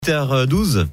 8h12.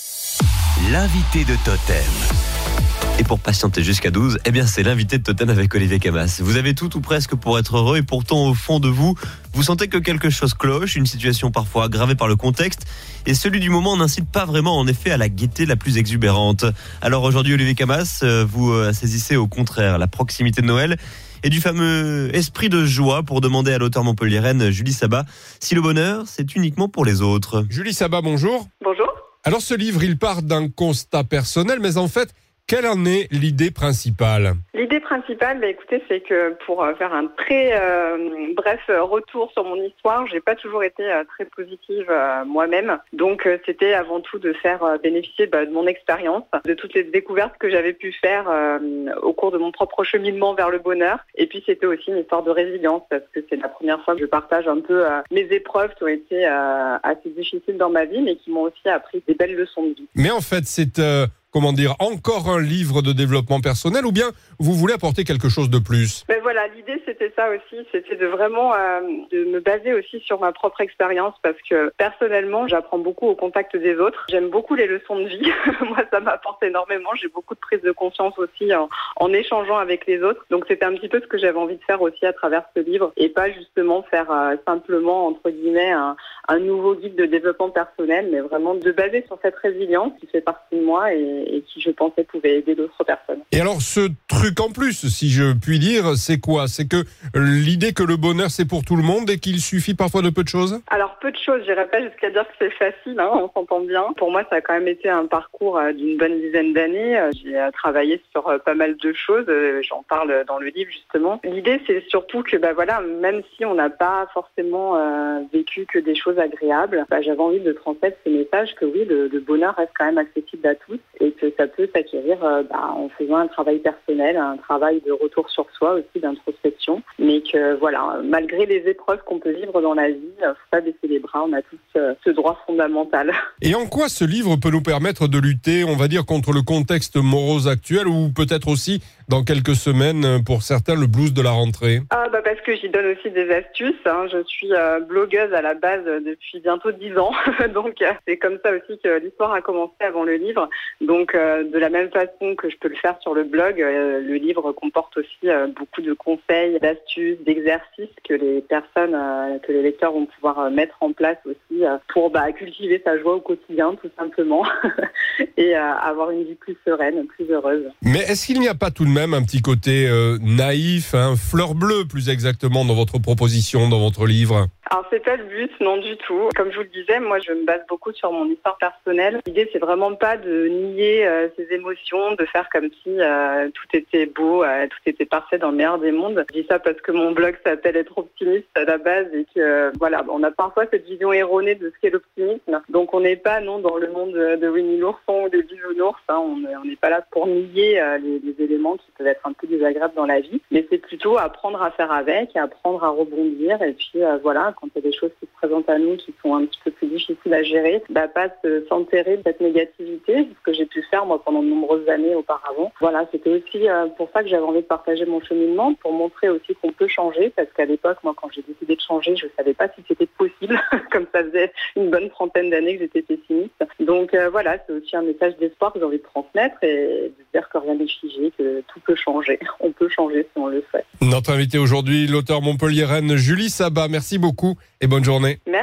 L'invité de Totem. Et pour patienter jusqu'à 12, c'est l'invité de Totem avec Olivier Camas. Vous avez tout ou presque pour être heureux et pourtant au fond de vous, vous sentez que quelque chose cloche, une situation parfois aggravée par le contexte et celui du moment n'incite pas vraiment en effet à la gaieté la plus exubérante. Alors aujourd'hui Olivier Camas, vous saisissez au contraire la proximité de Noël et du fameux esprit de joie pour demander à l'auteure montpelliéraine Julie Sabat si le bonheur c'est uniquement pour les autres. Julie Sabat, bonjour. Bonjour. Alors ce livre, il part d'un constat personnel, mais en fait, quelle en est l'idée principale ? L'idée principale, écoutez, c'est que pour faire un très bref retour sur mon histoire, j'ai pas toujours été très positive moi-même. Donc c'était avant tout de faire bénéficier de mon expérience, de toutes les découvertes que j'avais pu faire au cours de mon propre cheminement vers le bonheur. Et puis c'était aussi une histoire de résilience parce que c'est la première fois que je partage un peu mes épreuves qui ont été assez difficiles dans ma vie, mais qui m'ont aussi appris des belles leçons de vie. Mais en fait, c'est encore un livre de développement personnel ou bien vous voulez apporter quelque chose de plus ? Mais voilà, l'idée c'était ça aussi, c'était de vraiment de me baser aussi sur ma propre expérience parce que personnellement j'apprends beaucoup au contact des autres. J'aime beaucoup les leçons de vie, moi ça m'apporte énormément, j'ai beaucoup de prise de conscience aussi en échangeant avec les autres. Donc c'était un petit peu ce que j'avais envie de faire aussi à travers ce livre et pas justement faire simplement entre guillemets un nouveau guide de développement personnel, mais vraiment de baser sur cette résilience qui fait partie de moi et qui, je pensais, pouvait aider d'autres personnes. Et alors, ce truc en plus, si je puis dire, c'est quoi ? C'est que l'idée que le bonheur, c'est pour tout le monde et qu'il suffit parfois de peu de choses ? Alors, peu de choses. J'irais pas jusqu'à dire que c'est facile, on s'entend bien. Pour moi, ça a quand même été un parcours d'une bonne dizaine d'années. J'ai travaillé sur pas mal de choses. J'en parle dans le livre, justement. L'idée, c'est surtout que, même si on n'a pas forcément vécu que des choses agréables, j'avais envie de transmettre ce message que oui, le bonheur reste quand même accessible à tous et que ça peut s'acquérir en faisant un travail personnel, un travail de retour sur soi aussi, d'introspection, mais que malgré les épreuves qu'on peut vivre dans la vie, faut pas baisser les bras, on a tous ce droit fondamental. Et en quoi ce livre peut nous permettre de lutter, on va dire, contre le contexte morose actuel ou peut-être aussi, dans quelques semaines, pour certains, le blues de la rentrée ? Parce que j'y donne aussi des astuces. Je suis blogueuse à la base depuis bientôt 10 ans, donc c'est comme ça aussi que l'histoire a commencé avant le livre. Donc de la même façon que je peux le faire sur le blog, le livre comporte aussi beaucoup de conseils, d'astuces, d'exercices que les personnes, que les lecteurs vont pouvoir mettre en place aussi pour cultiver sa joie au quotidien tout simplement et avoir une vie plus sereine, plus heureuse. Mais est-ce qu'il n'y a pas tout de même un petit côté naïf, fleur bleue plus exactement dans votre proposition, dans votre livre ? Alors c'est pas le but, non du tout. Comme je vous le disais, moi je me base beaucoup sur mon histoire personnelle. L'idée c'est vraiment pas de nier ses émotions, de faire comme si tout était beau, tout était parfait dans le meilleur des mondes. Je dis ça parce que mon blog s'appelle Être optimiste à la base et que on a parfois cette vision erronée de ce qu'est l'optimisme. Donc on n'est pas dans le monde de Winnie l'ourson ou des bisounours. On n'est pas là pour nier les éléments qui peuvent être un peu désagréables dans la vie, mais c'est plutôt apprendre à faire avec, apprendre à rebondir et puis quand il y a des choses qui se présentent à nous qui sont un petit peu plus difficiles à gérer, pas s'enterrer de cette négativité, ce que j'ai pu faire moi pendant de nombreuses années auparavant. C'était aussi pour ça que j'avais envie de partager mon cheminement, pour montrer aussi qu'on peut changer, parce qu'à l'époque, moi quand j'ai décidé de changer, je savais pas si c'était possible, comme ça faisait une bonne trentaine d'années que j'étais pessimiste. Donc c'est aussi un message d'espoir que j'ai envie de transmettre et de dire que rien n'est figé, que tout peut changer. On peut changer si on le souhaite. Notre invitée aujourd'hui, l'auteure montpelliéraine Julie Sabat, merci beaucoup et bonne journée. Merci.